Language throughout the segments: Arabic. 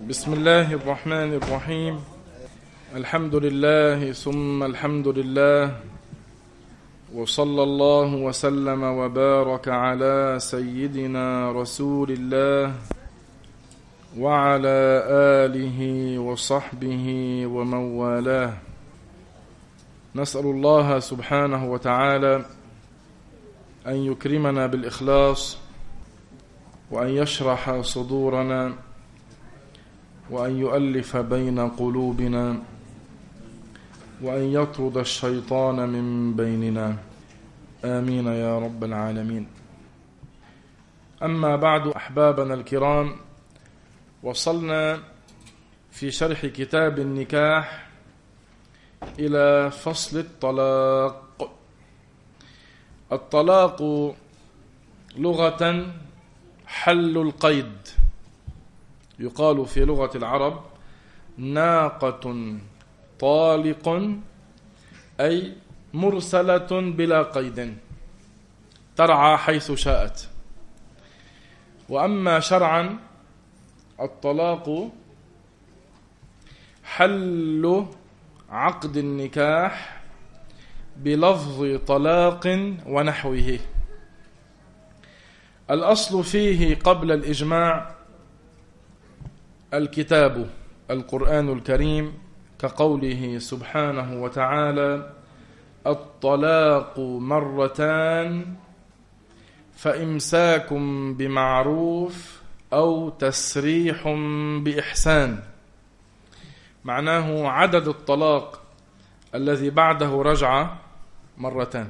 بسم الله الرحمن الرحيم. الحمد لله ثم الحمد لله، وصلى الله وسلم وبارك على سيدنا رسول الله وعلى آله وصحبه ومن والاه. نسأل الله سبحانه وتعالى أن يكرمنا بالإخلاص، وأن يشرح صدورنا، وأن يؤلف بين قلوبنا، وأن يطرد الشيطان من بيننا، آمين يا رب العالمين. أما بعد، أحبابنا الكرام، وصلنا في شرح كتاب النكاح إلى فصل الطلاق. الطلاق لغة حل القيد، يقال في لغة العرب ناقة طالق، أي مرسلة بلا قيد ترعى حيث شاءت. وأما شرعا، الطلاق حل عقد النكاح بلفظ طلاق ونحوه. الأصل فيه قبل الإجماع الكتاب القرآن الكريم، كقوله سبحانه وتعالى: الطلاق مرتان فإمساك بمعروف أو تسريح بإحسان. معناه عدد الطلاق الذي بعده رجعة مرتان.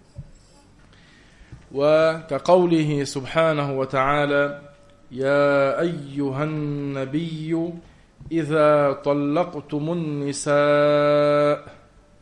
وكقوله سبحانه وتعالى: يا أيها النبي إذا طلقتم النساء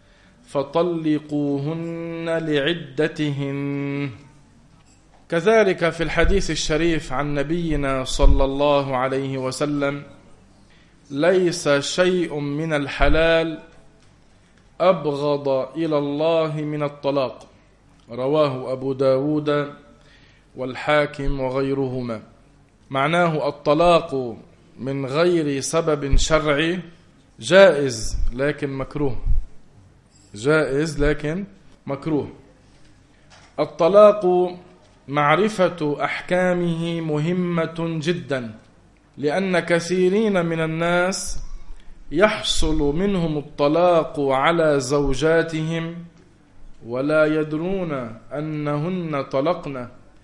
فطلقوهن لعدتهن. كذلك في الحديث الشريف عن نبينا صلى الله عليه وسلم: ليس شيء من الحلال أبغض إلى الله من الطلاق. رواه أبو داود والحاكم وغيرهما. معناه الطلاق من غير سبب شرعي جائز لكن مكروه، جائز لكن مكروه. الطلاق معرفة أحكامه مهمة جدا، لأن كثيرين من الناس يحصل منهم الطلاق على زوجاتهم ولا يدرون أنهن طلقن،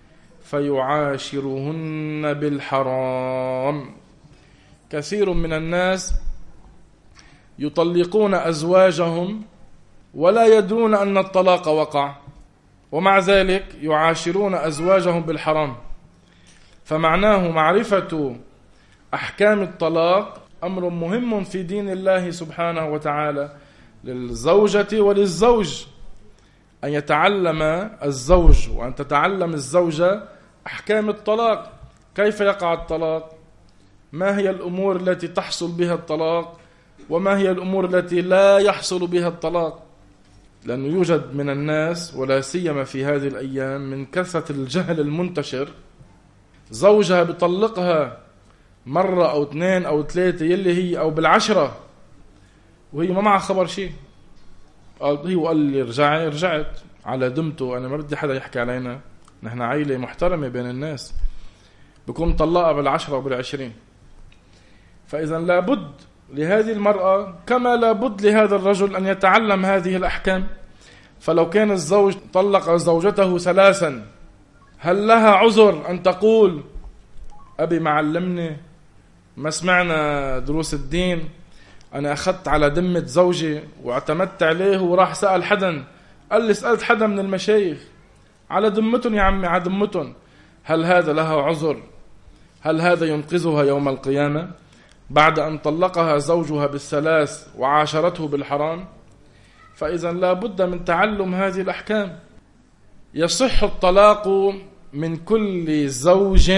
فيعاشرهن بالحرام. كثير من الناس يطلقون أزواجهم ولا يدرون أن الطلاق وقع، ومع ذلك يعاشرون أزواجهم بالحرام. فمعناه معرفة أحكام الطلاق أمر مهم في دين الله سبحانه وتعالى للزوجة وللزوج، أن يتعلم الزوج وأن تتعلم الزوجة أحكام الطلاق. كيف يقع الطلاق؟ ما هي الأمور التي تحصل بها الطلاق؟ وما هي الأمور التي لا يحصل بها الطلاق؟ لأنه يوجد من الناس، ولا سيما في هذه الأيام من كثرة الجهل المنتشر، زوجها بيطلقها مرة أو اثنين أو ثلاثة يلي هي أو بالعشرة، وهي ما معها خبر شيء. قال لي رجعي، رجعت على دمته، أنا ما بدي حدا يحكي علينا، نحن عائلة محترمة بين الناس. بكون طلقها بالعشرة وبالعشرين. فإذا لابد لهذه المرأة كما لابد لهذا الرجل أن يتعلم هذه الأحكام. فلو كان الزوج طلق زوجته 3، هل لها عذر أن تقول أبي معلمني، ما سمعنا دروس الدين، أنا أخذت على دمة زوجي واعتمدت عليه وراح سأل حدا، قال لي سألت حدا من المشايخ، على دمتهم يا عمي، على دمتهم. هل هذا لها عذر؟ هل هذا ينقذها يوم القيامة بعد أن طلقها زوجها بال3 وعاشرته بالحرام؟ فإذا لا بد من تعلم هذه الأحكام. يصح الطلاق من كل زوج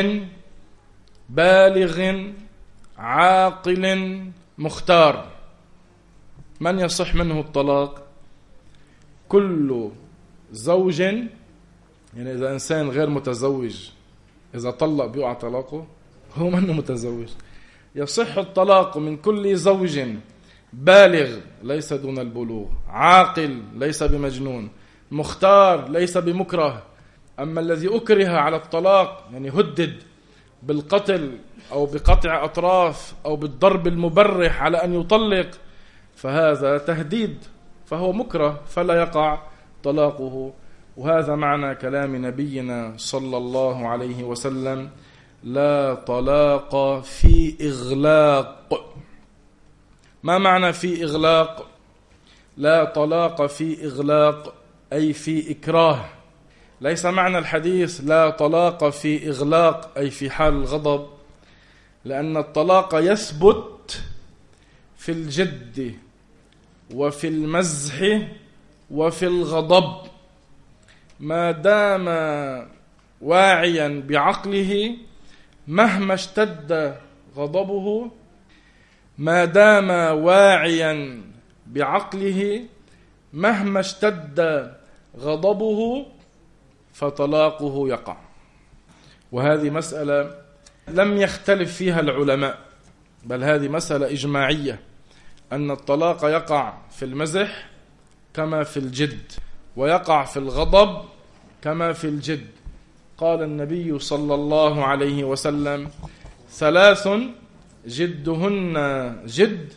بالغ عاقل مختار. من يصح منه الطلاق؟ كل زوج، يعني إذا إنسان غير متزوج إذا طلق بيقع طلاقه، هو منه متزوج. يصح الطلاق من كل زوج بالغ ليس دون البلوغ، عاقل ليس بمجنون، مختار ليس بمكره. أما الذي أكره على الطلاق يعني هدد بالقتل أو بقطع أطراف أو بالضرب المبرح على أن يطلق، فهذا تهديد، فهو مكره فلا يقع طلاقه. وهذا معنى كلام نبينا صلى الله عليه وسلم: لا طلاق في إغلاق. ما معنى في إغلاق؟ لا طلاق في إغلاق أي في إكراه. ليس معنى الحديث لا طلاق في إغلاق أي في حال الغضب، لأن الطلاق يثبت في الجد وفي المزح وفي الغضب ما دام واعيا بعقله مهما اشتد غضبه، ما دام واعيا بعقله مهما اشتد غضبه فطلاقه يقع. وهذه مسألة لم يختلف فيها العلماء، بل هذه مسألة إجماعية أن الطلاق يقع في المزح كما في الجد، ويقع في الغضب كما في الجد. قال النبي صلى الله عليه وسلم: 3 جدهن جد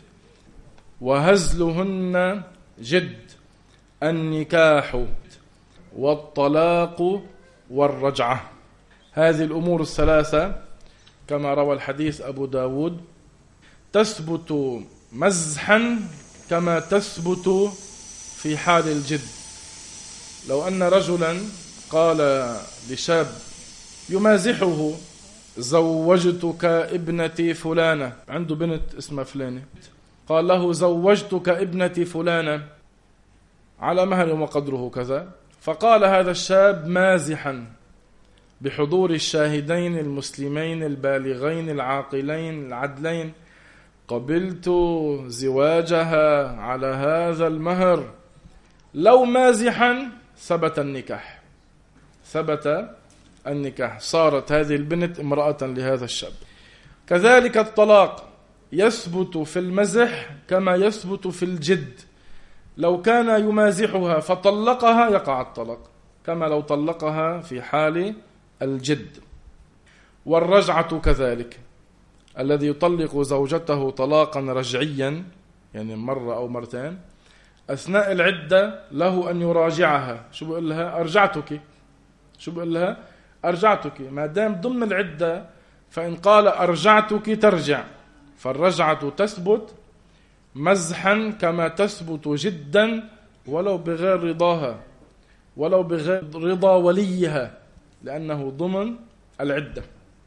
وهزلهن جد: النكاح والطلاق والرجعة. هذه الأمور الثلاثة كما روى الحديث أبو داود تثبت مزحا كما تثبت في حال الجد. لو أن رجلا قال لشاب يمازحه: زوجتك ابنتي فلانة، عنده بنت اسمها فلانة، قال له: زوجتك ابنتي فلانة على مهر وقدره كذا، فقال هذا الشاب مازحا بحضور الشاهدين المسلمين البالغين العاقلين العدلين: قبلت زواجها على هذا المهر. لو مازحا ثبت النكاح، ثبت النكاح، صارت هذه البنت امرأة لهذا الشاب. كذلك الطلاق يثبت في المزح كما يثبت في الجد. لو كان يمازحها فطلقها يقع الطلاق كما لو طلقها في حال الجد. والرجعة كذلك، الذي يطلق زوجته طلاقا رجعيا يعني مرة أو مرتين، أثناء العدة له أن يراجعها. شو بقول لها؟ أرجعتك. شو بقول لها؟ أرجعتك. ما دام ضمن العدة فإن قال أرجعتك ترجع، فالرجعة تثبت مزحا كما تثبت جدا ولو بغير رضاها، ولو بغير رضا وليها، لأنه ضمن العدة.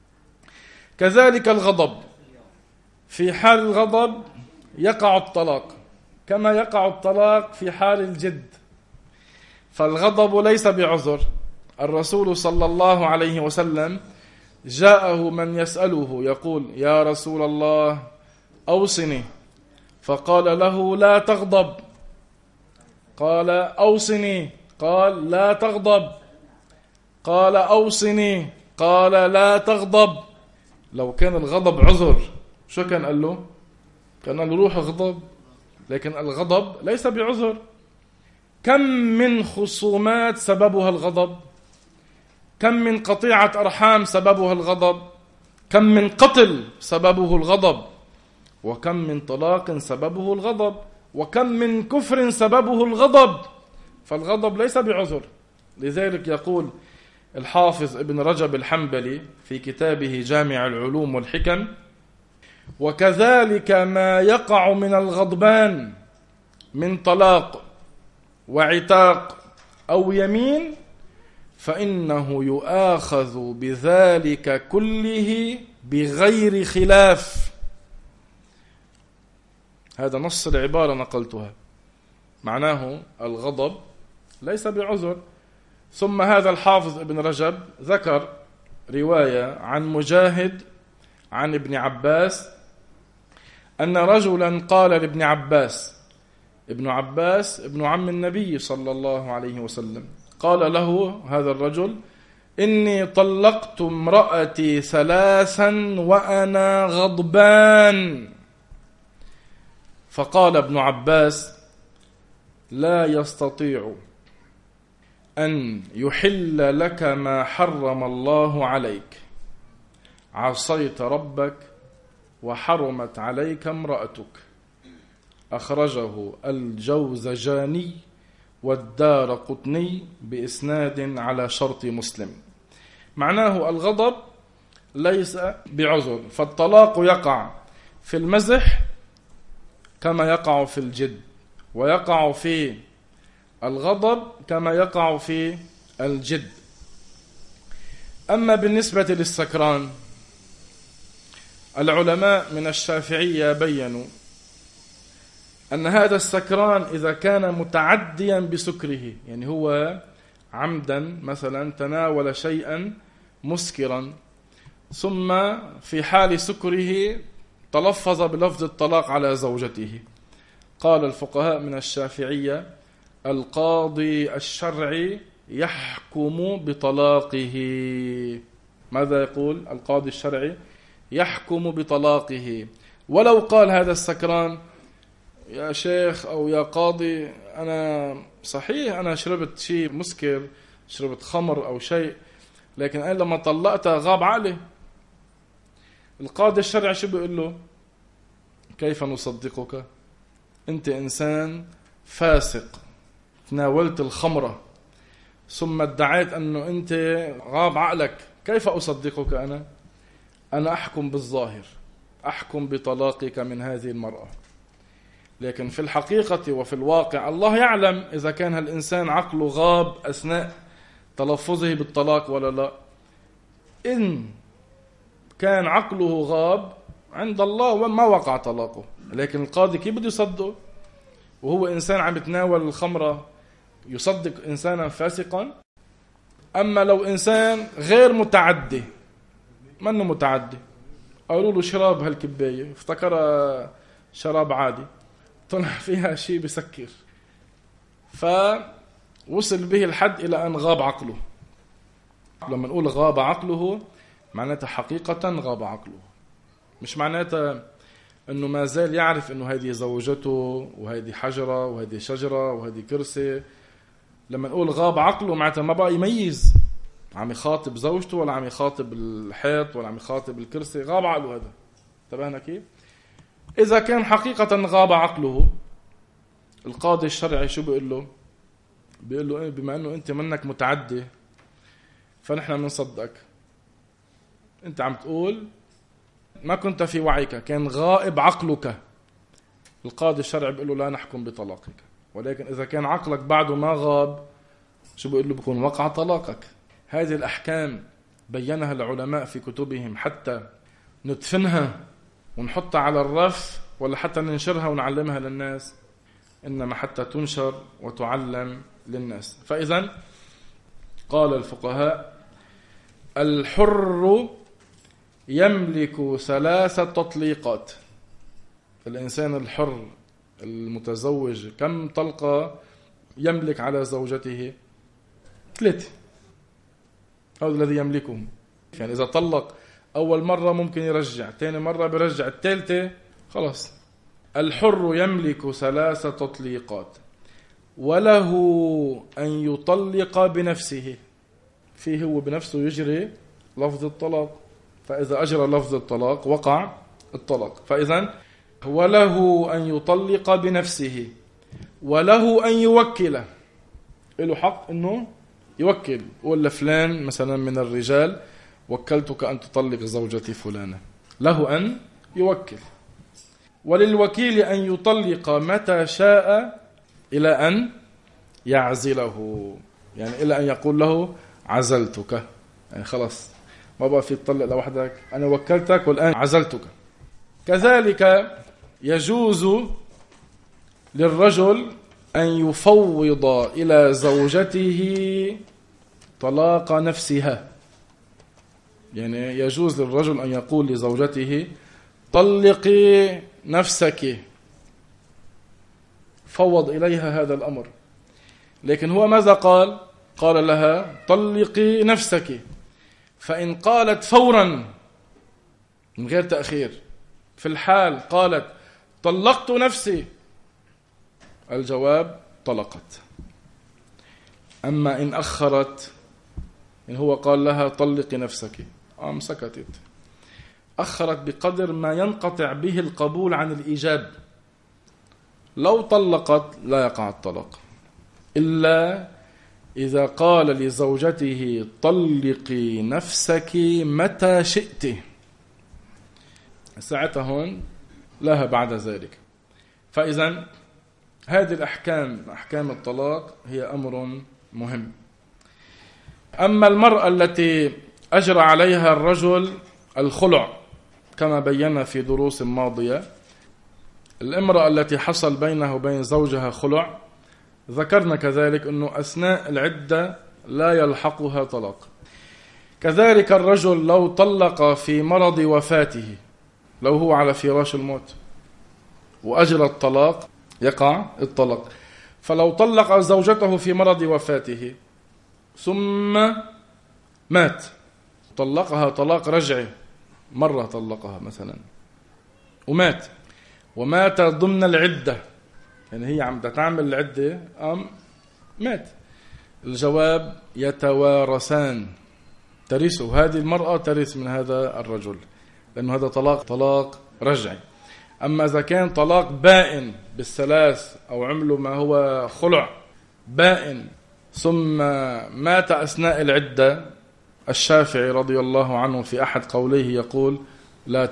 كذلك الغضب، في حال الغضب يقع الطلاق كما يقع الطلاق في حال الجد، فالغضب ليس بعذر. الرسول صلى الله عليه وسلم جاءه من يسأله يقول: يا رسول الله أوصني، فقال له: لا تغضب. قال: أوصني، قال: لا تغضب. قال: أوصني، قال: لا تغضب. لو كان الغضب عذر شو كان قال له؟ كان قال له: روح اغضب. لكن الغضب ليس بعذر. كم من خصومات سببها الغضب، كم من قطيعة أرحام سببها الغضب، كم من قتل سببه الغضب، وكم من طلاق سببه الغضب، وكم من كفر سببه الغضب. فالغضب ليس بعذر. لذلك يقول الحافظ ابن رجب الحنبلي في كتابه جامع العلوم والحكم: وكذلك ما يقع من الغضبان من طلاق وعتاق أو يمين فإنه يؤاخذ بذلك كله بغير خلاف. هذا نص العبارة نقلتها، معناه الغضب ليس بعذر. ثم هذا الحافظ ابن رجب ذكر رواية عن مجاهد عن ابن عباس أن رجلا قال لابن عباس، ابن عباس ابن عم النبي صلى الله عليه وسلم، قال له هذا الرجل: إني طلقت امرأتي 3 وأنا غضبان. فقال ابن عباس: لا يستطيع أن يحل لك ما حرم الله عليك، عصيت ربك وحرمت عليك امرأتك. أخرجه الجوزجاني والدارقطني بإسناد على شرط مسلم. معناه الغضب ليس بعذر، فالطلاق يقع في المزح كما يقع في الجد، ويقع في الغضب كما يقع في الجد. أما بالنسبة للسكران، العلماء من الشافعية بيّنوا أن هذا السكران إذا كان متعديا بسكره، يعني هو عمدا مثلا تناول شيئا مسكرا ثم في حال سكره تلفظ بلفظ الطلاق على زوجته، قال الفقهاء من الشافعية: القاضي الشرعي يحكم بطلاقه. ماذا يقول القاضي الشرعي؟ يحكم بطلاقه. ولو قال هذا السكران: يا شيخ أو يا قاضي، أنا صحيح أنا شربت شيء مسكر، شربت خمر أو شيء، لكن أنا لما طلقتها غاب عقلي. القاضي الشرعي شو بيقول له؟ كيف نصدقك؟ أنت إنسان فاسق، تناولت الخمرة ثم ادعيت أنه أنت غاب عقلك، كيف أصدقك أنا أحكم بالظاهر، أحكم بطلاقك من هذه المرأة. لكن في الحقيقة وفي الواقع الله يعلم إذا كان هالإنسان عقله غاب أثناء تلفظه بالطلاق ولا لا. إن كان عقله غاب عند الله وما وقع طلاقه، لكن القاضي كيف بده يصدقه وهو إنسان عم يتناول الخمرة؟ يصدق إنسانا فاسقا؟ أما لو إنسان غير متعدي، منه متعدي، قالوا له شراب هالكباية، افتكرها شراب عادي، طلع فيها شيء بسكر، فوصل به الحد إلى أن غاب عقله. لما نقول غاب عقله معناتها حقيقة غاب عقله، مش معناتها أنه ما زال يعرف أنه هذه زوجته وهذه حجرة وهذه شجرة وهذه كرسي. لما نقول غاب عقله معناتها ما بقى يميز عم يخاطب زوجته ولا عم يخاطب الحيط ولا عم يخاطب الكرسي، غاب عقله. هذا انتبهنا كيف؟ إذا كان حقيقة غاب عقله، القاضي الشرعي شو بيقول له؟ بيقول له بما أنه أنت منك متعدي فنحن بنصدقك، أنت عم تقول ما كنت في وعيك، كان غائب عقلك. القاضي الشرعي بيقول له لا نحكم بطلاقك. ولكن إذا كان عقلك بعده ما غاب، شو بيقول له؟ بيكون وقع طلاقك. هذه الأحكام بيّنها العلماء في كتبهم حتى ندفنها ونحطها على الرف ولا حتى ننشرها ونعلمها للناس، إنما حتى تنشر وتعلم للناس. فإذا قال الفقهاء: الحر يملك 3 تطليقات. الإنسان الحر المتزوج كم طلقة يملك على زوجته؟ 3. هذا الذي يملكهم. يعني إذا طلق أول مرة ممكن يرجع، ثاني مرة بيرجع، الثالثة خلاص. الحر يملك 3 تطليقات، وله أن يطلق بنفسه، فيه هو بنفسه يجري لفظ الطلاق، فإذا أجرى لفظ الطلاق وقع الطلاق. فإذا وله أن يطلق بنفسه، وله أن يوكل، له حق أنه يوكل، يقول لفلان مثلا من الرجال: وكلتك أن تطلق زوجتي فلانة، له أن يوكل. وللوكيل أن يطلق متى شاء إلى أن يعزله، يعني إلى أن يقول له عزلتك، يعني خلاص ما بقى في تطلق لوحدك، أنا وكلتك والآن عزلتك. كذلك يجوز للرجل أن يفوض إلى زوجته طلاق نفسها، يعني يجوز للرجل أن يقول لزوجته: طلقي نفسك، فوض إليها هذا الأمر. لكن هو ماذا قال؟ قال لها طلقي نفسك، فإن قالت فورا من غير تأخير في الحال قالت طلقت نفسي، الجواب طلقت. أما إن أخرت، إن هو قال لها طلقي نفسك سكتت، أخرت بقدر ما ينقطع به القبول عن الإيجاب. لو طلقت لا يقع الطلاق إلا إذا قال لزوجته طلقي نفسك متى شئت، ساعتها هون لها بعد ذلك. فإذا هذه الأحكام، أحكام الطلاق، هي أمر مهم. أما المرأة التي أجرى عليها الرجل الخلع كما بينا في دروس ماضية، الامرأة التي حصل بينها وبين زوجها خلع، ذكرنا كذلك أنه أثناء العدة لا يلحقها طلاق. كذلك الرجل لو طلق في مرض وفاته، لو هو على فراش الموت وأجرى الطلاق يقع الطلاق. فلو طلق زوجته في مرض وفاته ثم مات، طلقها طلاق رجعي، مرة طلقها مثلا ومات ضمن العدة، يعني هي عم تعمل العدة مات، الجواب يتوارثان، ترثه هذه المرأة، ترث من هذا الرجل، لأنه هذا طلاق رجعي. أما إذا كان طلاق بائن بالثلاث أو عملوا ما هو خلع بائن ثم مات أثناء العدة، الشافعي رضي الله عنه في أحد قوله يقول لا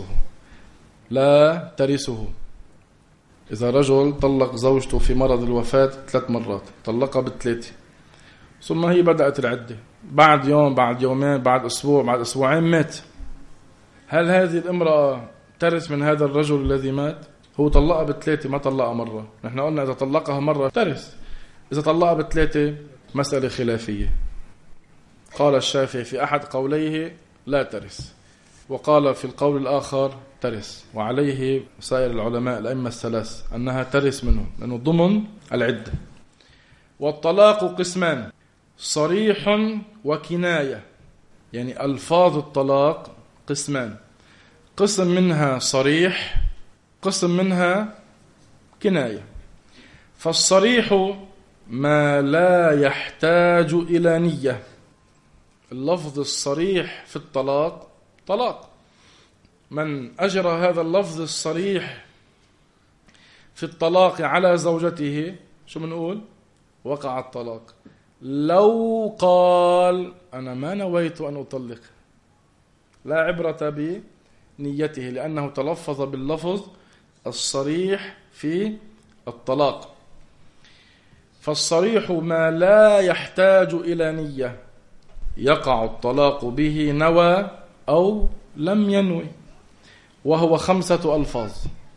ترثه. إذا رجل طلق زوجته في مرض الوفاة 3 مرات، طلقها ب3، ثم هي بدأت العدة، بعد يوم، بعد يومين، بعد أسبوع، بعد أسبوعين مات، هل هذه الامرأة ترث من هذا الرجل الذي مات؟ هو طلقها ب3 ما طلقها مرة، نحن قلنا إذا طلقها مرة ترث، إذا طلقها ب3 مسألة خلافية. قال الشافعي في أحد قوليه لا ترث، وقال في القول الآخر ترث، وعليه سائر العلماء الأئمة الثلاث أنها ترث منه لأنه ضمن العدة. والطلاق قسمان، صريح وكناية، يعني ألفاظ الطلاق قسمان، قسم منها صريح، قسم منها كناية. فالصريح ما لا يحتاج إلى نية، اللفظ الصريح في الطلاق طلاق، من أجرى هذا اللفظ الصريح في الطلاق على زوجته شو بنقول؟ وقع الطلاق. لو قال أنا ما نويت أن أطلق، لا عبرة بنيته، لأنه تلفظ باللفظ الصريح في الطلاق. فالصريح ما لا يحتاج إلى نية، يقع الطلاق به نوى أو لم ينوي، وهو 5 ألفاظ،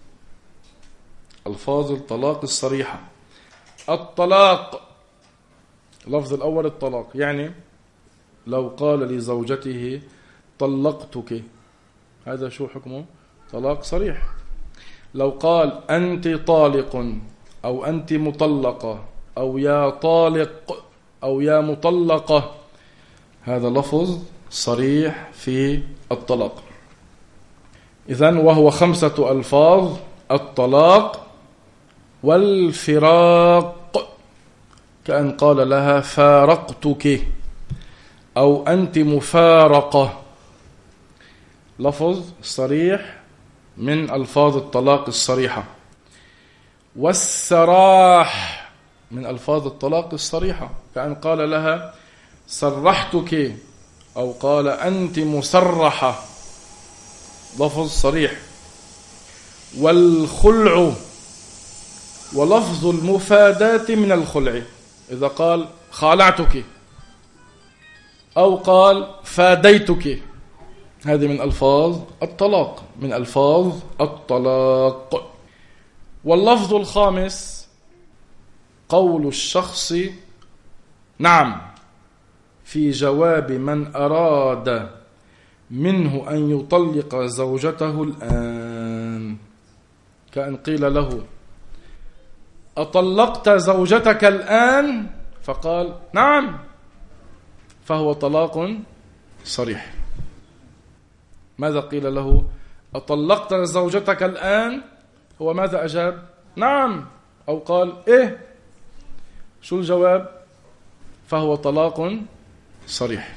ألفاظ الطلاق الصريحة. الطلاق، اللفظ الأول الطلاق، يعني لو قال لزوجته طلقتك، هذا شو حكمه؟ طلاق صريح. لو قال أنت طالق أو أنت مطلقة أو يا طالق أو يا مطلقة، هذا لفظ صريح في الطلاق. إذن وهو 5 ألفاظ: الطلاق والفراق، كأن قال لها فارقتك أو أنت مفارقة، لفظ صريح من ألفاظ الطلاق الصريحة. والسراح من ألفاظ الطلاق الصريحة، كأن قال لها سرحتك أو قال أنت مسرحة، لفظ صريح. والخلع ولفظ المفاداة من الخلع، إذا قال خالعتك أو قال فاديتك، هذه من ألفاظ الطلاق، من ألفاظ الطلاق. واللفظ الخامس قول الشخص نعم في جواب من أراد منه أن يطلق زوجته الآن، كأن قيل له أطلقت زوجتك الآن؟ فقال نعم، فهو طلاق صريح. ماذا قيل له؟ أطلقت زوجتك الآن؟ هو ماذا أجاب؟ نعم. أو قال إيه؟ شو الجواب؟ فهو طلاق صريح.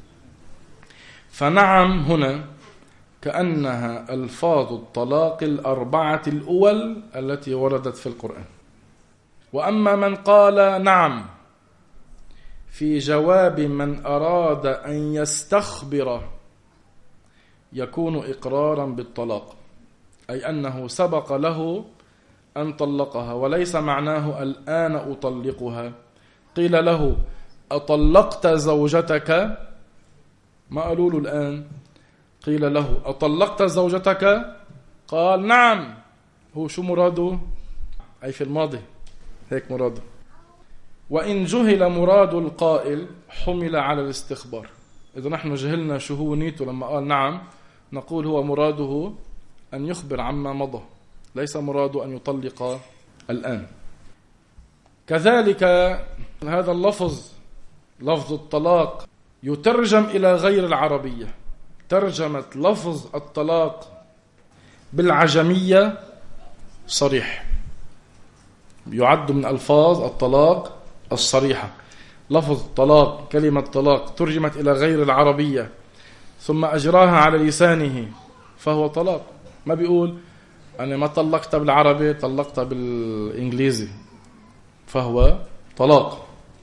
فنعم هنا كأنها ألفاظ الطلاق الأربعة الأول التي وردت في القرآن. وأما من قال نعم في جواب من أراد أن يستخبر يكون إقرارا بالطلاق، أي أنه سبق له أن طلقها، وليس معناه الآن أطلقها. قيل له أطلقت زوجتك؟ ما قالوا له الآن، قيل له أطلقت زوجتك؟ قال نعم. هو شو مراده؟ أي في الماضي، هيك مراده. وإن جهل مراد القائل حمل على الاستخبار. إذا نحن جهلنا شو هو نيته لما قال نعم، نقول هو مراده أن يخبر عما مضى، ليس مراده أن يطلق الآن. كذلك هذا اللفظ، لفظ الطلاق، يترجم إلى غير العربية. ترجمة لفظ الطلاق بالعجمية صريح، يعد من ألفاظ الطلاق الصريحة. لفظ طلاق، كلمة طلاق ترجمت إلى غير العربية ثم أجراها على لسانه فهو طلاق. ما بيقول أنا ما طلقت بالعربي، طلقت بالإنجليزي، فهو طلاق.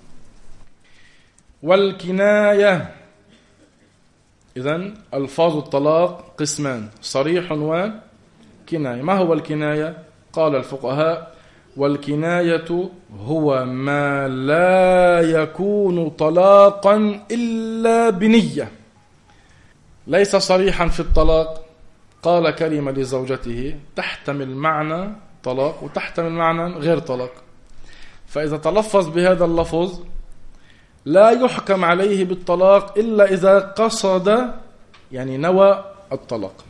والكناية، إذن ألفاظ الطلاق قسمان، صريح وكناية. ما هو الكناية؟ قال الفقهاء والكناية هو ما لا يكون طلاقا إلا بنية. ليس صريحا في الطلاق، قال كلمة لزوجته تحتمل معنى طلاق وتحتمل معنى غير طلاق، فإذا تلفظ بهذا اللفظ لا يحكم عليه بالطلاق إلا إذا قصد، يعني نوى الطلاق.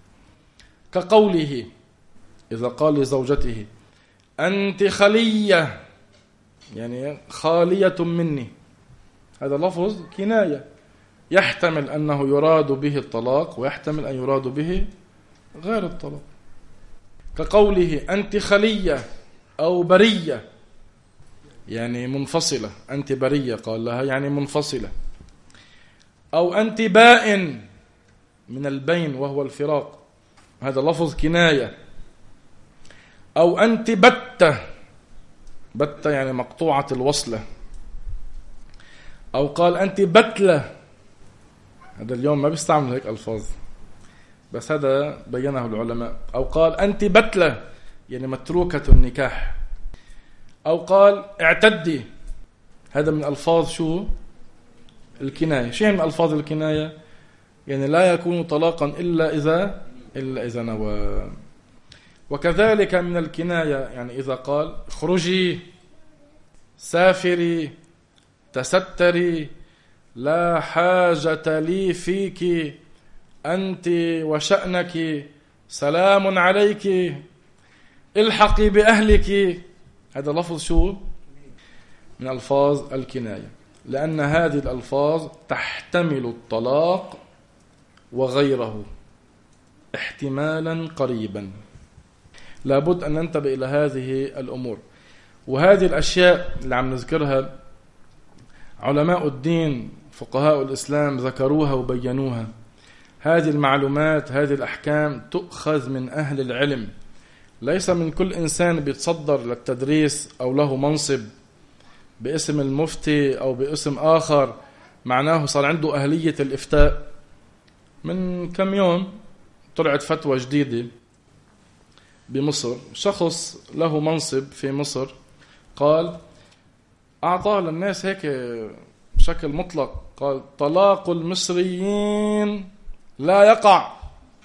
كقوله إذا قال لزوجته أنت خلية، يعني خالية مني، هذا لفظ كناية يحتمل أنه يراد به الطلاق ويحتمل أن يراد به غير الطلاق. كقوله أنت خلية أو برية، يعني منفصلة، أنت برية قال لها يعني منفصلة. أو أنت بائن، من البين وهو الفراق، هذا لفظ كناية. أو أنت بتة، بتة يعني مقطوعة الوصلة. أو قال أنت بتلة، هذا اليوم ما بيستعمل هيك ألفاظ بس هذا بينه العلماء. أو قال أنت بتلة يعني متروكة النكاح. أو قال اعتدي، هذا من ألفاظ شو؟ الكناية. شيء من ألفاظ الكناية يعني لا يكون طلاقا إلا إذا نوى. وكذلك من الكناية يعني إذا قال اخرجي، سافري، تستري، لا حاجة لي فيك، أنت وشأنك، سلام عليك، الحقي بأهلك، هذا لفظ شو؟ من ألفاظ الكناية، لأن هذه الألفاظ تحتمل الطلاق وغيره احتمالا قريبا. لابد أن ننتبه إلى هذه الأمور. وهذه الأشياء اللي عم نذكرها علماء الدين فقهاء الإسلام ذكروها وبينوها. هذه المعلومات، هذه الأحكام تؤخذ من أهل العلم، ليس من كل إنسان بيتصدر للتدريس أو له منصب باسم المفتي أو باسم آخر معناه صار عنده أهلية الإفتاء. من كم يوم طلعت فتوى جديدة بمصر، شخص له منصب في مصر قال أعطاه للناس هيك بشكل مطلق، قال طلاق المصريين لا يقع.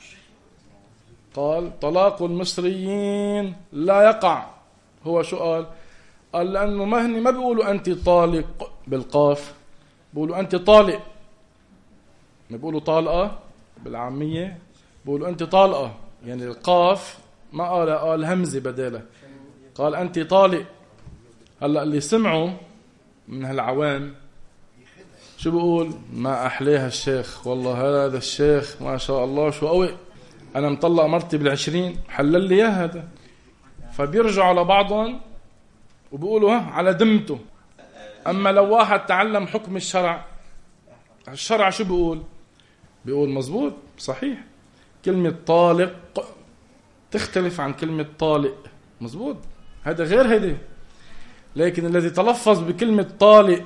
قال طلاق المصريين لا يقع. هو شو قال؟ قال لأنه مهني ما بيقولوا أنت طالق بالقاف، بيقولوا أنت طالق. ما بيقولوا طالقة بالعامية، بيقولوا أنت طالقة، يعني القاف ما قال همزة بداله، قال أنت طالق. هلأ اللي سمعوا من هالعوام شو بقول؟ ما أحليها الشيخ، والله هذا الشيخ ما شاء الله شو قوي، أنا مطلق مرتي بال20 حلل لي إياه هذا. فبيرجعوا على بعضهم وبيقولوا على دمته. أما لو واحد تعلم حكم الشرع شو بيقول؟ بيقول مزبوط صحيح، كلمة طالق تختلف عن كلمة طالق، مزبوط، هذا غير هذا. لكن الذي تلفظ بكلمة طالق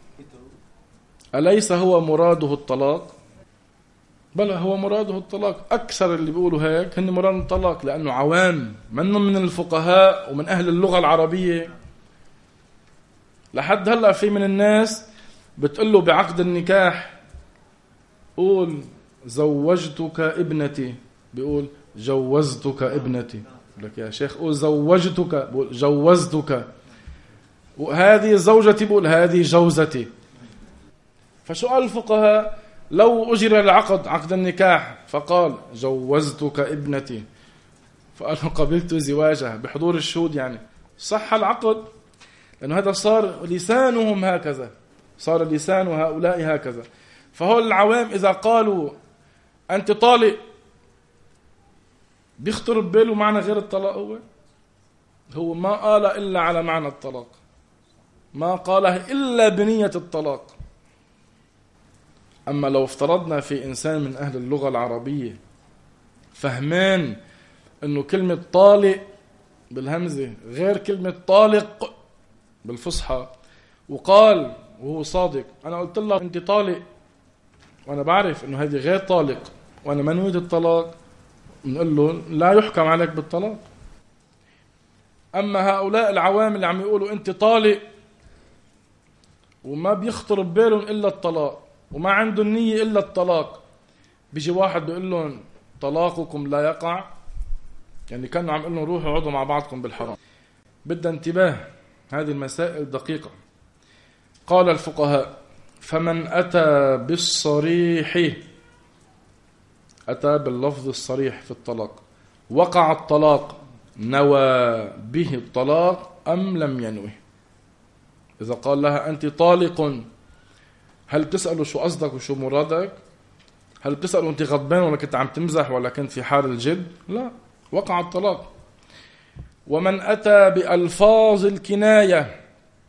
أليس هو مراده الطلاق؟ بل هو مراده الطلاق. أكثر اللي بيقولوا هيك هن مراد الطلاق، لأنه عوام منهم من الفقهاء ومن أهل اللغة العربية. لحد هلأ في من الناس بتقوله بعقد النكاح قول زوجتك ابنتي، بيقول جوزتك ابنتي. لك يا شيخ قول زوجتك، بقول جوزتك. وهذه زوجتي، بقول هذه جوزتي. فشو قال الفقهاء؟ لو أجر العقد، عقد النكاح، فقال جوزتك ابنتي، فقالوا قبلت زواجها بحضور الشهود، يعني صح العقد، لأنه هذا صار لسانهم هكذا، صار لسان هؤلاء هكذا. فهو العوام إذا قالوا أنت طالق بيخطر بباله معنى غير الطلاق. هو ما قال إلا على معنى الطلاق، ما قاله إلا بنية الطلاق. أما لو افترضنا في إنسان من أهل اللغة العربية فهمان أنه كلمة طالق بالهمزة غير كلمة طالق بالفصحى، وقال وهو صادق أنا قلت له أنت طالق وأنا بعرف أنه هذه غير طالق وأنا ما نريد الطلاق، نقول له لا يحكم عليك بالطلاق. أما هؤلاء العوام اللي عم يقولوا أنت طالق وما بيخطر ببالهم إلا الطلاق وما عندهم نية إلا الطلاق، بيجي واحد بيقول لهم طلاقكم لا يقع، يعني كانوا عم يقولوا روحوا اقعدوا مع بعضكم بالحرام. بدها انتباه، هذه المسائل دقيقة. قال الفقهاء فمن أتى بالصريح، أتى باللفظ الصريح في الطلاق، وقع الطلاق، نوى به الطلاق أم لم ينوه؟ إذا قال لها أنت طالق، هل تسأله شو قصدك وشو مرادك؟ هل تسأله أنت غضبان ولا كنت عم تمزح ولا كنت في حال الجد؟ لا، وقع الطلاق. ومن أتى بألفاظ الكناية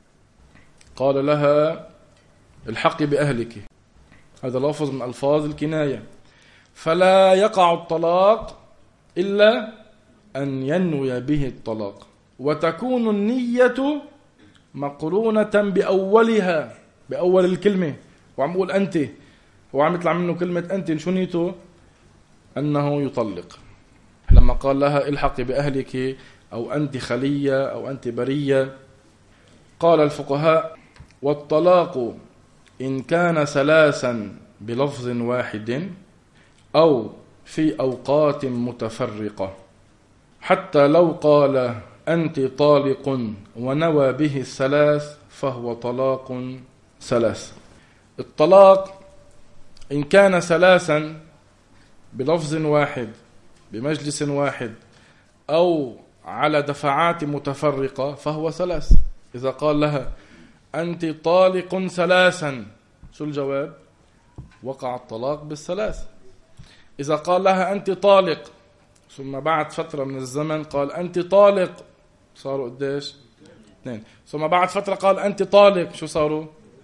قال لها الحقي بأهلك، هذا لفظ من ألفاظ الكناية، فلا يقع الطلاق إلا أن ينوي به الطلاق، وتكون النية مقرونة بأولها، بأول الكلمة. وعم بقول أنت وعم يطلع منه كلمة أنت، شو نيته؟ أنه يطلق. لما قال لها الحقي بأهلك أو أنت خلية أو أنت برية، قال الفقهاء والطلاق إن كان ثلاثا بلفظ واحد أو في أوقات متفرقة، حتى لو قال أنت طالق ونوى به الثلاث فهو طلاق ثلاث. الطلاق إن كان ثلاثا بلفظ واحد بمجلس واحد أو على دفعات متفرقة فهو ثلاث. إذا قال لها أنت طالق ثلاثا، شو الجواب؟ وقع الطلاق بالثلاث. إذا قال لها أنت طالق ثم بعد فترة من الزمن قال أنت طالق، صاروا قديش؟ 2. ثم بعد فترة قال أنت طالق، شو صاروا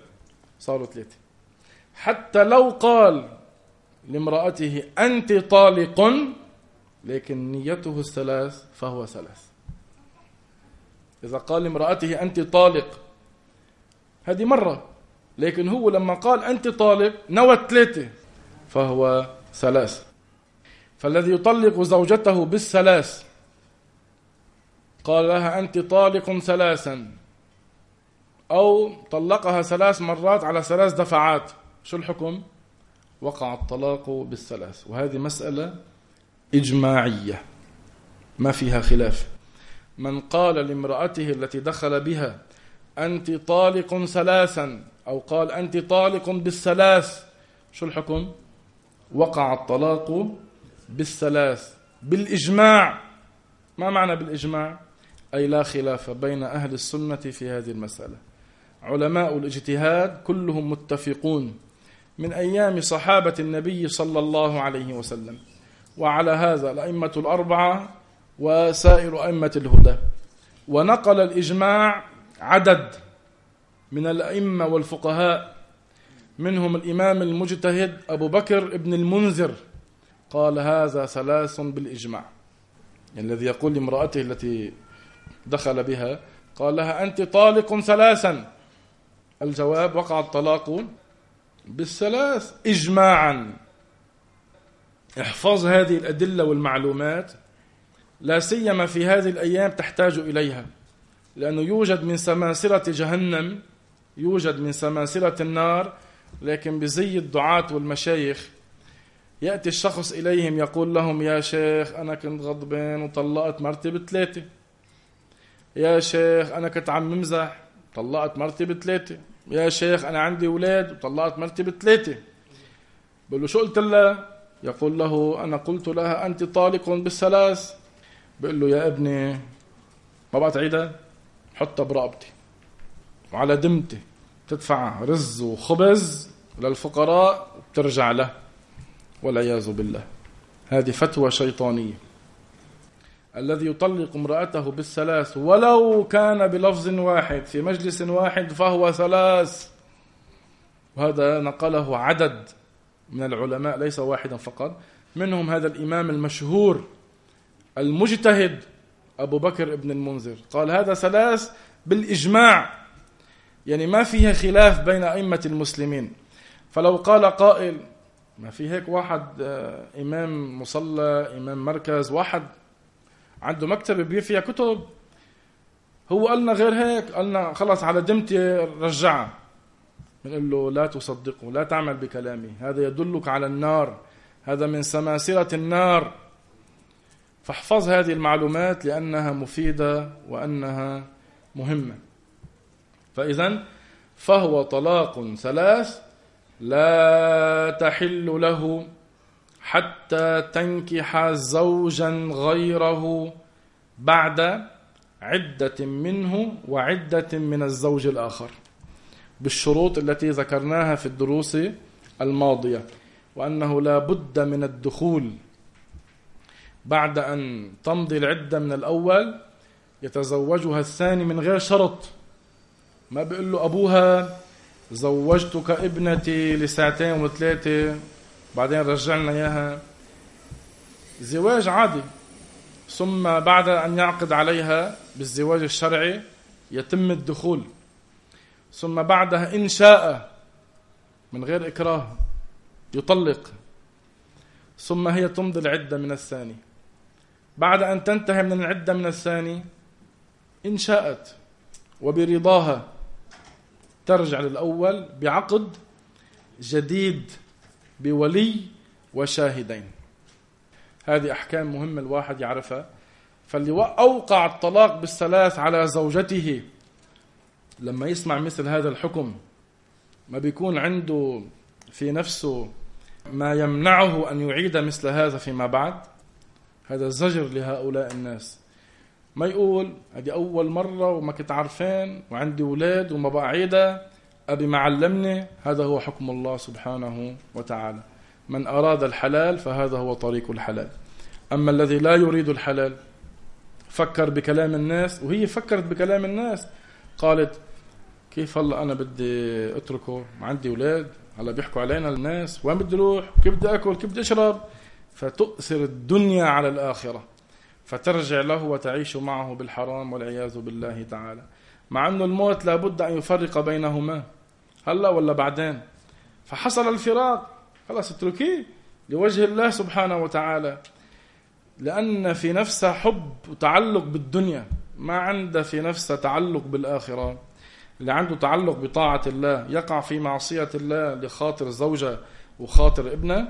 3. حتى لو قال لامرأته أنت طالق لكن نيته الثلاث فهو ثلاث. إذا قال لامرأته أنت طالق هذه مرة، لكن هو لما قال أنت طالق نوى 3 فهو ثلاث. فالذي يطلق زوجته بالثلاث قال لها أنت طالق ثلاثا أو طلقها 3 مرات على 3 دفعات، شو الحكم؟ وقع الطلاق بالثلاث. وهذه مسألة إجماعية ما فيها خلاف. من قال لامرأته التي دخل بها أنت طالق ثلاثا أو قال أنت طالق بالثلاث، شو الحكم؟ وقع الطلاق بالثلاث بالإجماع. ما معنى بالإجماع؟ أي لا خلاف بين أهل السنة في هذه المسألة. علماء الاجتهاد كلهم متفقون من أيام صحابة النبي صلى الله عليه وسلم، وعلى هذا الأئمة الأربعة وسائر أئمة الهدى. ونقل الإجماع عدد من الأئمة والفقهاء، منهم الإمام المجتهد أبو بكر ابن المنذر، قال هذا ثلاث بالإجماع. الذي يقول لامرأته التي دخل بها قال لها أنت طالق ثلاثا، الجواب وقع الطلاق بالثلاث إجماعا. احفظ هذه الأدلة والمعلومات، لا سيما في هذه الأيام تحتاج إليها، لأنه يوجد من سماسرة جهنم، يوجد من سماسرة النار، لكن بزي الدعاة والمشايخ يأتي الشخص إليهم يقول لهم يا شيخ أنا كنت غضبان وطلقت مرتي ب3، يا شيخ أنا كنت عم ممزح طلقت مرتي ب3، يا شيخ أنا عندي أولاد وطلقت مرتي ب3. بقول له شو قلت لها؟ يقول له أنا قلت لها أنت طالق بالثلاث. بقول له يا ابني ما بقى تعيدها، حطها برقبتي وعلى دمتي، تدفع رز وخبز للفقراء وبترجع له، والعياذ بالله. هذه فتوى شيطانية. الذي يطلق امرأته بالثلاث ولو كان بلفظ واحد في مجلس واحد فهو ثلاث، وهذا نقله عدد من العلماء ليس واحدا فقط، منهم هذا الإمام المشهور المجتهد أبو بكر ابن المنذر، قال هذا ثلاث بالإجماع، يعني ما فيها خلاف بين أئمة المسلمين. فلو قال قائل ما في هيك واحد إمام مصلى إمام مركز، واحد عنده مكتب بيبيع فيها كتب، هو قالنا غير هيك، قالنا خلص على دمتي رجعها، بنقول له لا تصدقه، لا تعمل بكلامي، هذا يدلك على النار، هذا من سماسرة النار. فاحفظ هذه المعلومات لأنها مفيدة وأنها مهمة. فإذن فهو طلاق ثلاث لا تحل له حتى تنكح زوجا غيره بعد عدة منه وعدة من الزوج الآخر، بالشروط التي ذكرناها في الدروس الماضية، وأنه لا بد من الدخول بعد أن تمضي العدة من الأول، يتزوجها الثاني من غير شرط. ما بيقول له أبوها زوجتك ابنتي لساعتين وثلاثة بعدين رجعنا إياها، زواج عادي، ثم بعد أن يعقد عليها بالزواج الشرعي يتم الدخول، ثم بعدها إن شاء من غير إكراه يطلق، ثم هي تمضي العدة من الثاني. بعد أن تنتهي من العدة من الثاني إن شاءت وبرضاها ترجع للأول بعقد جديد بولي وشاهدين. هذه أحكام مهمة الواحد يعرفها. فاللي أوقع الطلاق بالثلاث على زوجته لما يسمع مثل هذا الحكم ما بيكون عنده في نفسه ما يمنعه أن يعيد مثل هذا فيما بعد. هذا زجر لهؤلاء الناس، ما يقول هذه أول مرة وما كنت عارفين وعندي أولاد وما بقى عيدة، أبي ما علمني. هذا هو حكم الله سبحانه وتعالى، من أراد الحلال فهذا هو طريق الحلال. أما الذي لا يريد الحلال فكر بكلام الناس، وهي فكرت بكلام الناس، قالت كيف هلا أنا بدي أتركه، عندي أولاد هلا بيحكوا علينا الناس، وين بدي أروح، كيف بدي أكل، كيف بدي أشرب، فتؤثر الدنيا على الآخرة، فترجع له وتعيش معه بالحرام والعياذ بالله تعالى، مع أن الموت لابد أن يفرق بينهما هلا ولا بعدين. فحصل الفراق، خلاص اتركيه لوجه الله سبحانه وتعالى، لأن في نفسه حب وتعلق بالدنيا، ما عنده في نفسه تعلق بالآخرة. اللي عنده تعلق بطاعة الله يقع في معصية الله لخاطر زوجة وخاطر ابنه.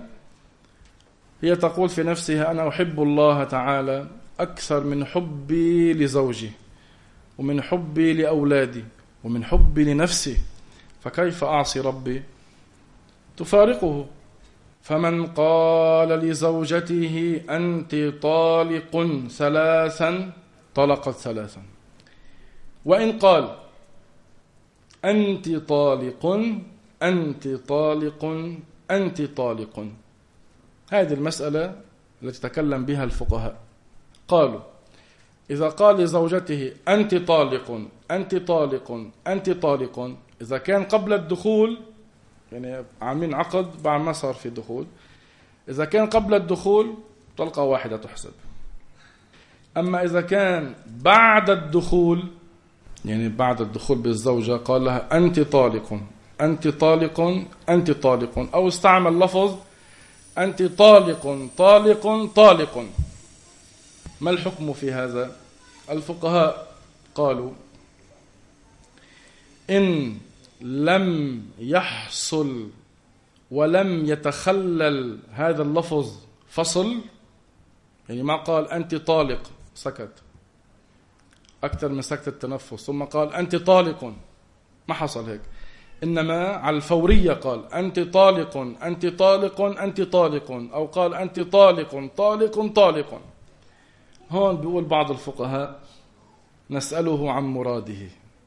هي تقول في نفسها أنا أحب الله تعالى أكثر من حبي لزوجي ومن حبي لأولادي ومن حبي لنفسي، فكيف أعصي ربي؟ تفارقه. فمن قال لزوجته أنت طالق ثلاثا طلقت ثلاثا، وإن قال أنت طالق، أنت طالق، أنت طالق. هذه المسألة التي تكلم بها الفقهاء. قالوا إذا قال لزوجته أنت طالق، أنت طالق، أنت طالق، إذا كان قبل الدخول، يعني عاملين عقد بعد ما صار في دخول، إذا كان قبل الدخول طلقة واحدة تحسب. أما إذا كان بعد الدخول، يعني بعد الدخول بالزوجة، قال لها أنت طالق، أنت طالق، أنت طالق، أو استعمل لفظ أنت طالق، طالق، طالق. ما الحكم في هذا؟ الفقهاء قالوا إن لم يحصل ولم يتخلل هذا اللفظ فصل، يعني ما قال أنت طالق سكت أكثر من سكت التنفس ثم قال أنت طالق، ما حصل هيك، إنما على الفورية قال أنت طالق، أنت طالق، أنت طالق، أو قال أنت طالق، طالق، طالق. هون بيقول بعض الفقهاء نسأله عن مراده.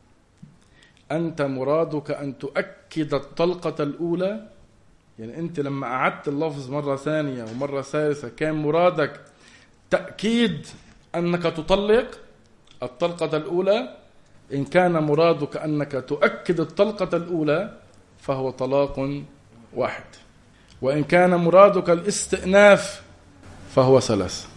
أنت مرادك أن تؤكد الطلقة الأولى؟ يعني أنت لما أعدت اللفظ مرة ثانية ومرة ثالثة كان مرادك تأكيد أنك تطلق الطلقة الأولى؟ إن كان مرادك أنك تؤكد الطلقة الأولى فهو طلاق واحد، وإن كان مرادك الاستئناف فهو ثلاث.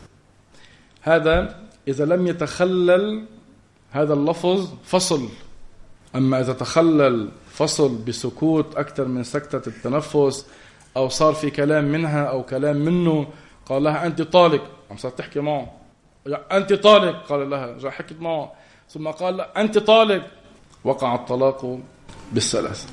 هذا إذا لم يتخلل هذا اللفظ فصل. أما إذا تخلل فصل بسكوت أكثر من سكتة التنفس، أو صار في كلام منها أو كلام منه، قال لها أنت طالق، عم صار تحكي معه أنت طالق، قال لها جاء حكت معه، ثم قال أنت طالق، وقع الطلاق بالثلاث.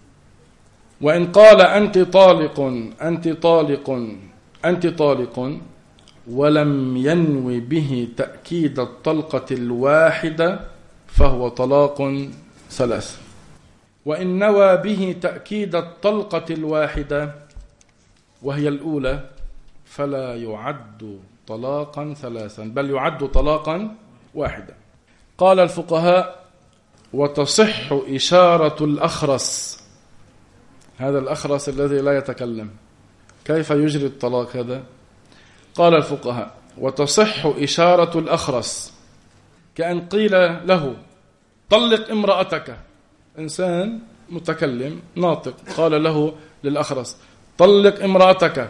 وإن قال أنت طالق، أنت طالق، أنت طالق، ولم ينوي به تأكيد الطلقة الواحدة فهو طلاق ثلاث. وإن نوى به تأكيد الطلقة الواحدة وهي الأولى فلا يعد طلاقا ثلاثا، بل يعد طلاقا واحدا. قال الفقهاء وتصح إشارة الأخرس. هذا الأخرس الذي لا يتكلم كيف يجري الطلاق هذا؟ قال الفقهاء وتصح إشارة الأخرس كأن قيل له طلق امرأتك، إنسان متكلم ناطق قال له للأخرس طلق امرأتك،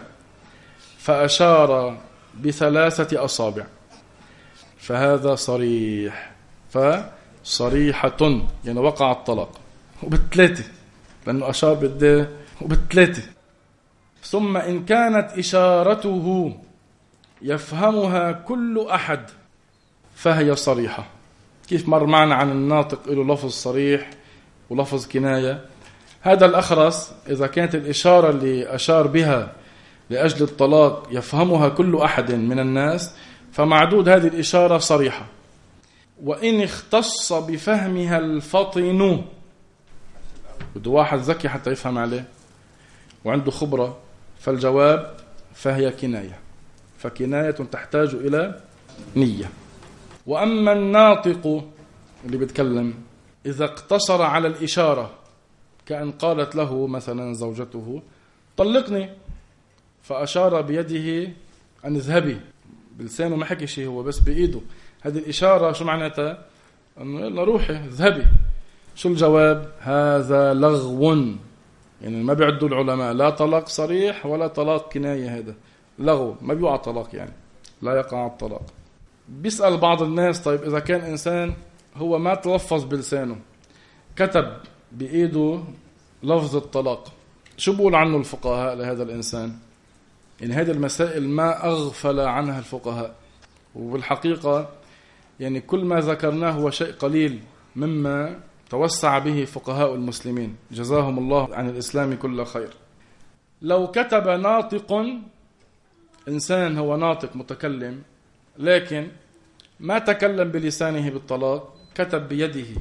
فأشار بثلاثة أصابع، فهذا صريح، فصريحة يعني وقع الطلاق وبالثلاثة، لأنه أشار بالده وبالثلاثة. ثم إن كانت إشارته يفهمها كل أحد فهي صريحة. كيف مر معنا عن الناطق له لفظ صريح ولفظ كناية، هذا الأخرس إذا كانت الإشارة اللي أشار بها لأجل الطلاق يفهمها كل أحد من الناس فمعدود هذه الإشارة صريحة. وإن اختص بفهمها الفطن، بده واحد ذكي حتى يفهم عليه وعنده خبرة، فالجواب فهي كناية، فكناية تحتاج إلى نية. وأما الناطق اللي بيتكلم إذا اقتصر على الإشارة، كأن قالت له مثلا زوجته طلقني، فأشار بيده أن اذهبي، بلسانه ما حكي شيء، هو بس بإيده، هذه الإشارة شو معناتها؟ أنه يلا روحي اذهبي. شو الجواب؟ هذا لغو، يعني ما بيعدوا العلماء لا طلاق صريح ولا طلاق كناية، هذا لغو، ما بيوقع طلاق، يعني لا يقع الطلاق. بيسأل بعض الناس طيب إذا كان إنسان هو ما تلفظ بلسانه كتب بإيده لفظ الطلاق، شو بقول عنه الفقهاء لهذا الإنسان؟ يعني هذه المسائل ما أغفل عنها الفقهاء، وبالحقيقة يعني كل ما ذكرناه هو شيء قليل مما توسع به فقهاء المسلمين جزاهم الله عن الإسلام كل خير. لو كتب ناطق، إنسان هو ناطق متكلم لكن ما تكلم بلسانه بالطلاق، كتب بيده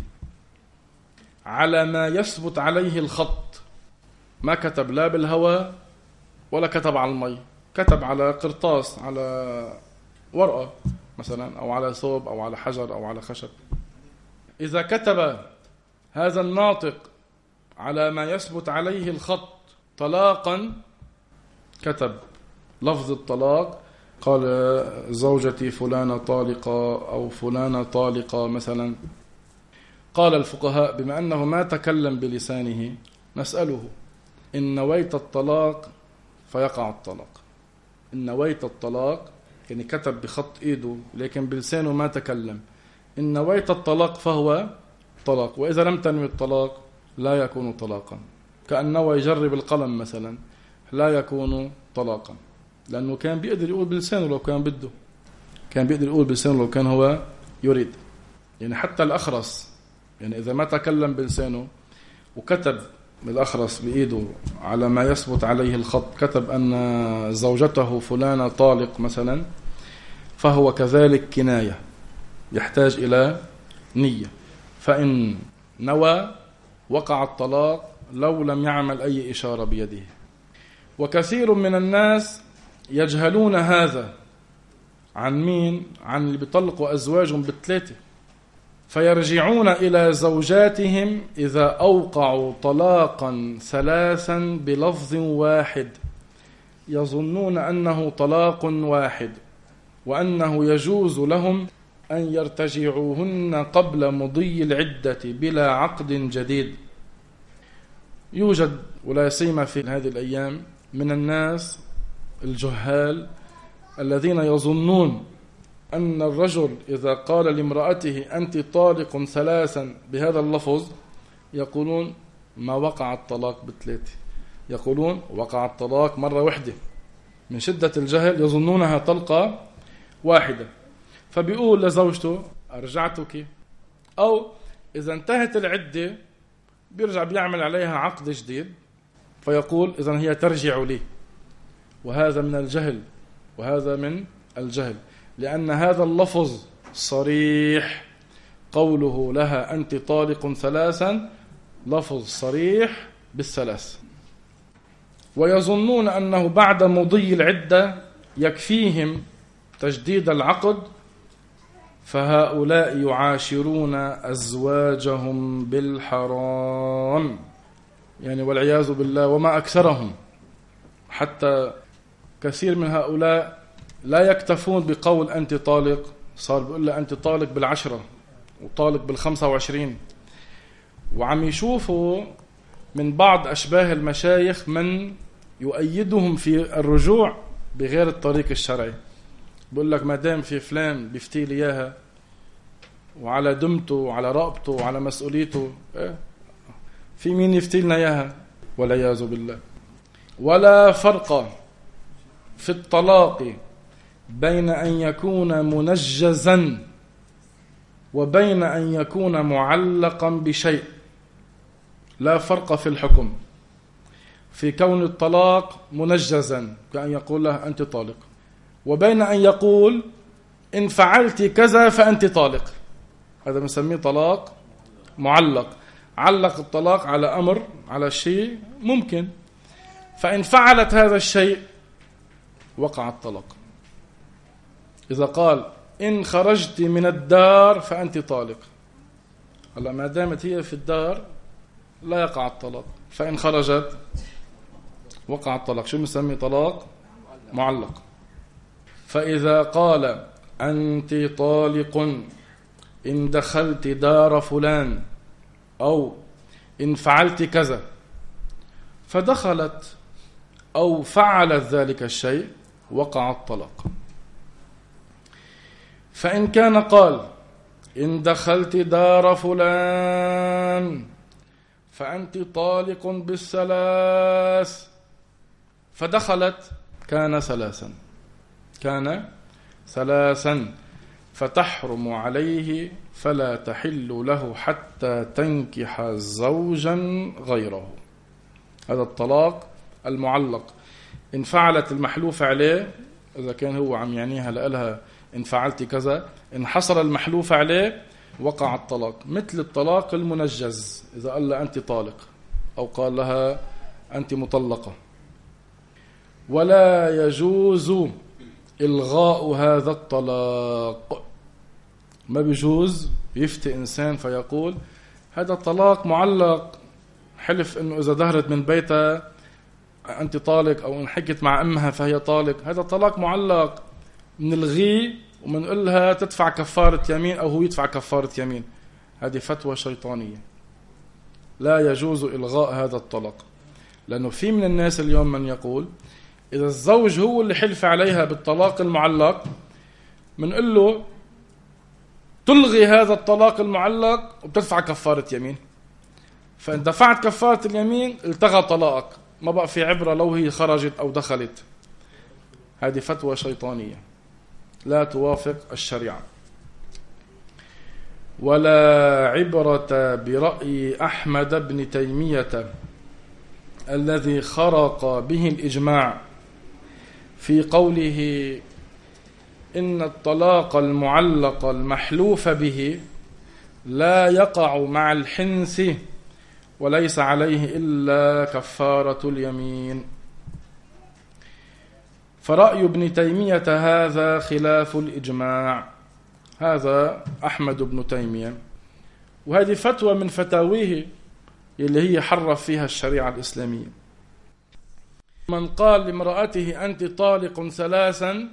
على ما يثبت عليه الخط، ما كتب لا بالهواء ولا كتب على المي، كتب على قرطاس، على ورقة مثلا، أو على ثوب أو على حجر أو على خشب. إذا كتب هذا الناطق على ما يثبت عليه الخط طلاقا، كتب لفظ الطلاق، قال زوجتي فلانة طالقة أو فلانة طالقة مثلا، قال الفقهاء بما أنه ما تكلم بلسانه نسأله إن نويت الطلاق فيقع الطلاق. إن نويت الطلاق يعني كتب بخط إيده لكن بلسانه ما تكلم، إن نويت الطلاق فهو طلاق، وإذا لم تنوي الطلاق لا يكون طلاقا، كأنه يجرب القلم مثلا لا يكون طلاقا، لأنه كان بيقدر يقول بلسانه لو كان بده، كان بيقدر يقول بلسانه لو كان هو يريد. يعني حتى الأخرس يعني إذا ما تكلم بلسانه وكتب بالأخرس بإيده على ما يثبت عليه الخط، كتب أن زوجته فلانة طالق مثلا، فهو كذلك كناية يحتاج إلى نية، فإن نوى وقع الطلاق لو لم يعمل أي إشارة بيده. وكثير من الناس يجهلون هذا عن مين؟ عن اللي بيطلقوا أزواجهم بالثلاثة، فيرجعون إلى زوجاتهم إذا أوقعوا طلاقا ثلاثا بلفظ واحد، يظنون أنه طلاق واحد وأنه يجوز لهم أن يرتجعوهن قبل مضي العدة بلا عقد جديد. يوجد ولا سيما في هذه الأيام من الناس الجهال الذين يظنون أن الرجل إذا قال لامرأته أنت طالق ثلاثا بهذا اللفظ يقولون ما وقع الطلاق بالثلاثة، يقولون وقع الطلاق مرة واحدة، من شدة الجهل يظنونها طلقة واحدة، فبيقول لزوجته أرجعتك، أو إذا انتهت العدة بيرجع بيعمل عليها عقد جديد فيقول إذن هي ترجع لي. وهذا من الجهل، وهذا من الجهل، لأن هذا اللفظ صريح، قوله لها أنت طالق ثلاثا لفظ صريح بالثلاث، ويظنون أنه بعد مضي العدة يكفيهم تجديد العقد، فهؤلاء يعاشرون أزواجهم بالحرام، يعني والعياذ بالله. وما أكثرهم، حتى كثير من هؤلاء لا يكتفون بقول أنت طالق، صار بيقول له أنت طالق بال10 وطالق بال25، وعم يشوفوا من بعض أشباه المشايخ من يؤيدهم في الرجوع بغير الطريق الشرعي، بيقول لك ما دام في فلان بيفتي لي إياها وعلى دمته وعلى رقبته وعلى مسؤوليته، في مين يفتي لنا إياها؟ والعياذ بالله. ولا فرق في الطلاق بين أن يكون منجزا وبين أن يكون معلقا بشيء، لا فرق في الحكم في كون الطلاق منجزا كأن يقول له أنت طالق، وبين أن يقول إن فعلت كذا فأنت طالق، هذا بنسميه طلاق معلق، علق الطلاق على أمر، على شيء ممكن، فإن فعلت هذا الشيء وقع الطلاق. إذا قال إن خرجت من الدار فأنت طالق، هلا ما دامت هي في الدار لا يقع الطلاق، فإن خرجت وقع الطلاق. شو بنسميه؟ طلاق معلق. فإذا قال أنت طالق إن دخلت دار فلان أو إن فعلت كذا، فدخلت أو فعلت ذلك الشيء وقع الطلاق. فإن كان قال إن دخلت دار فلان فأنت طالق بالثلاث، فدخلت كان ثلاثا فتحرم عليه فلا تحل له حتى تنكح زوجا غيره. هذا الطلاق المعلق. إن فعلت المحلوف عليه، إذا كان هو عم يعنيها لها إن فعلت كذا، إن حصل المحلوف عليه وقع الطلاق، مثل الطلاق المنجز إذا قال لها أنت طالق أو قال لها أنت مطلقة. ولا يجوز إلغاء هذا الطلاق، ما بيجوز يفتي إنسان فيقول هذا الطلاق معلق، حلف إنه إذا ظهرت من بيتها أنت طالق، أو إن حكت مع أمها فهي طالق، هذا الطلاق معلق، منلغيه ومنقول لها تدفع كفارة يمين أو هو يدفع كفارة يمين. هذه فتوى شيطانية، لا يجوز إلغاء هذا الطلاق. لأنه في من الناس اليوم من يقول إذا الزوج هو اللي حلف عليها بالطلاق المعلق، منقول له تلغي هذا الطلاق المعلق وبتدفع كفارة يمين، فإن دفعت كفارة اليمين التغى طلاقك، ما بقى في عبرة لو هي خرجت أو دخلت. هذه فتوى شيطانية لا توافق الشريعة. ولا عبرة برأي أحمد بن تيمية الذي خرق به الإجماع في قوله إن الطلاق المعلق المحلوف به لا يقع مع الحنث وليس عليه إلا كفارة اليمين. فرأي ابن تيمية هذا خلاف الإجماع. هذا أحمد بن تيمية، وهذه فتوى من فتاويه اللي هي حرف فيها الشريعة الإسلامية. من قال لامرأته أنت طالق ثلاثا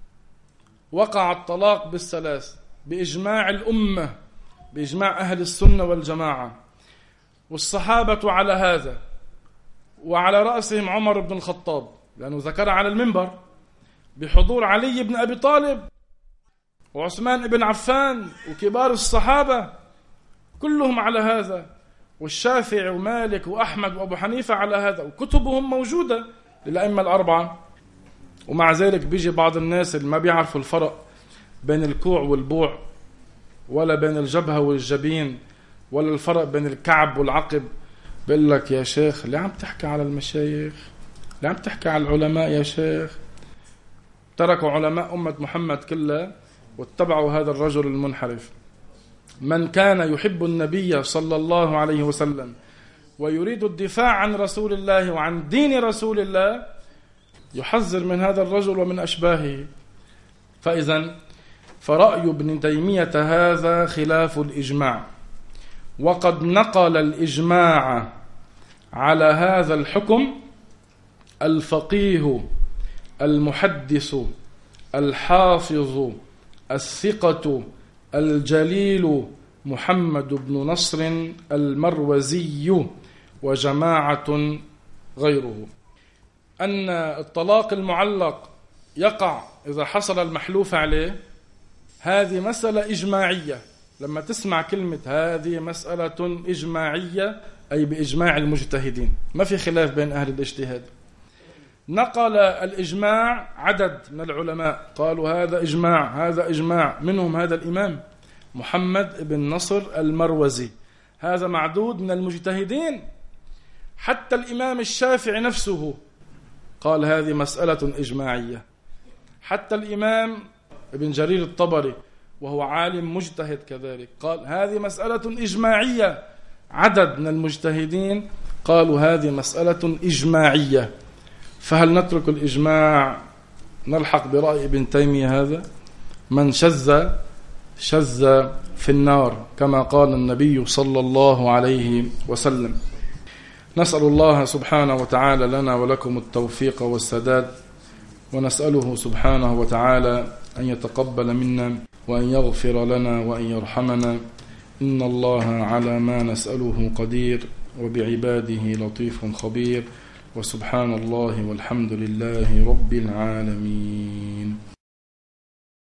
وقع الطلاق بالثلاث بإجماع الأمة، بإجماع أهل السنة والجماعة والصحابة على هذا، وعلى رأسهم عمر بن الخطاب، لأنه ذكر على المنبر بحضور علي بن أبي طالب وعثمان بن عفان وكبار الصحابة كلهم على هذا، والشافعي ومالك وأحمد وأبو حنيفة على هذا، وكتبهم موجودة للأئمة الأربعة. ومع ذلك بيجي بعض الناس اللي ما بيعرفوا الفرق بين الكوع والبوع، ولا بين الجبهة والجبين، ولا الفرق بين الكعب والعقب، بيقول لك يا شيخ ليه عم تحكي على المشايخ؟ ليه عم تحكي على العلماء يا شيخ؟ تركوا علماء أمة محمد كلها واتبعوا هذا الرجل المنحرف. من كان يحب النبي صلى الله عليه وسلم ويريد الدفاع عن رسول الله وعن دين رسول الله يحذر من هذا الرجل ومن أشباهه. فإذن فرأي ابن تيمية هذا خلاف الإجماع، وقد نقل الإجماع على هذا الحكم الفقيه المحدث الحافظ الثقة الجليل محمد بن نصر المروزي وجماعة غيره، أن الطلاق المعلق يقع إذا حصل المحلوف عليه. هذه مسألة إجماعية. لما تسمع كلمة هذه مسألة إجماعية أي بإجماع المجتهدين، ما في خلاف بين أهل الاجتهاد. نقل الإجماع عدد من العلماء قالوا هذا إجماع، هذا إجماع، منهم هذا الإمام محمد بن نصر المروزي، هذا معدود من المجتهدين. حتى الإمام الشافعي نفسه قال هذه مسألة إجماعية. حتى الإمام ابن جرير الطبري وهو عالم مجتهد كذلك قال هذه مسألة إجماعية. عدد من المجتهدين قالوا هذه مسألة إجماعية. فهل نترك الإجماع نلحق برأي ابن تيمية هذا؟ من شذ في النار كما قال النبي صلى الله عليه وسلم. نسأل الله سبحانه وتعالى لنا ولكم التوفيق والسداد، ونسأله سبحانه وتعالى أن يتقبل منا وأن يغفر لنا وأن يرحمنا. إن الله على ما نسأله قدير وبعباده لطيف خبير. وسبحان الله والحمد لله رب العالمين.